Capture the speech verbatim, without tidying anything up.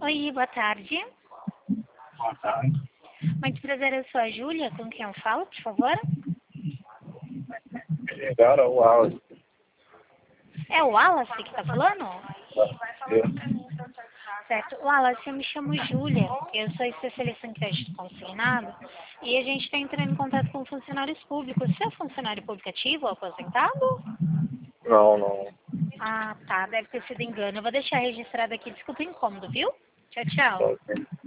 Oi, boa tarde. Boa tarde. Muito prazer, eu sou a Júlia. Com quem eu falo, por favor? Me ligaram o Wallace. É o Wallace que está falando? Eu- Certo. Wallace, eu me chamo Júlia. Eu sou especialista em crédito consignado e a gente está entrando em contato com funcionários públicos. Você é funcionário público ativo ou aposentado? Não, não. Ah, tá. Deve ter sido engano. Eu vou deixar registrado aqui. Desculpa o incômodo, viu? Tchau, tchau. Ok.